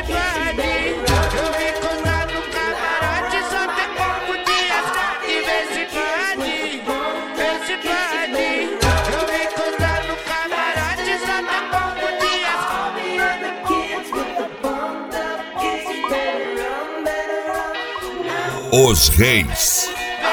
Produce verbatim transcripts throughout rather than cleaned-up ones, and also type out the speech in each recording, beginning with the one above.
pode. Eu vim contar no camarote, só tem pouco dias. E vê se pode, vê se pode. Eu vim contar no camarote, só tem pouco dias. Os Reis.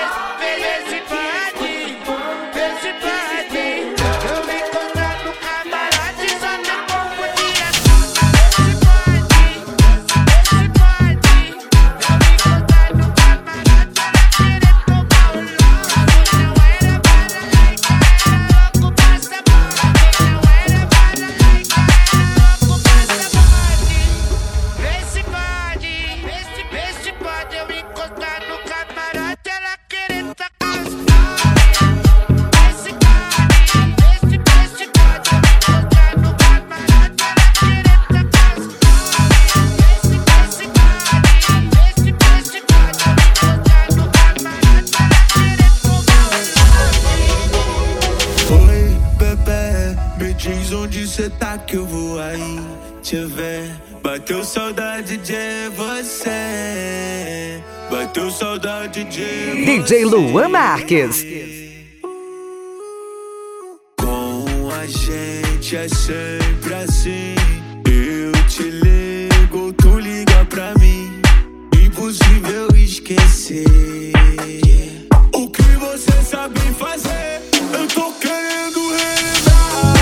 Diz onde cê tá que eu vou aí te ver. Bateu saudade de você. Bateu saudade de você. D J Luan Marques. Com a gente é sempre assim. Eu te ligo, tu liga pra mim. Impossível esquecer o que você sabe fazer. Eu tô querendo relembrar.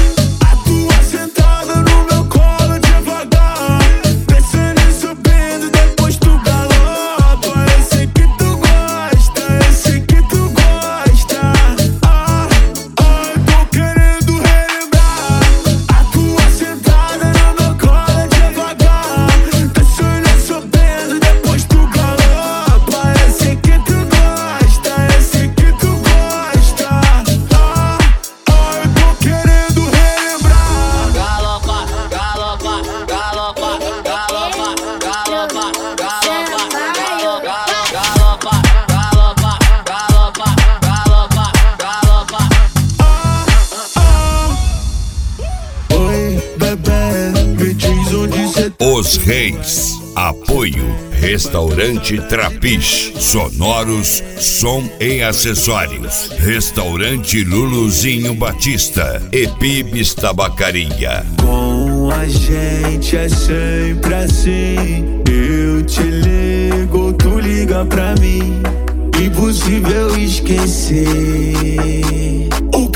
Os Reis. Apoio Restaurante Trapiche. Sonoros, som e acessórios. Restaurante Luluzinho Batista. E Bibis Tabacaria. Com a gente é sempre assim. Eu te ligo, tu liga pra mim. Impossível esquecer o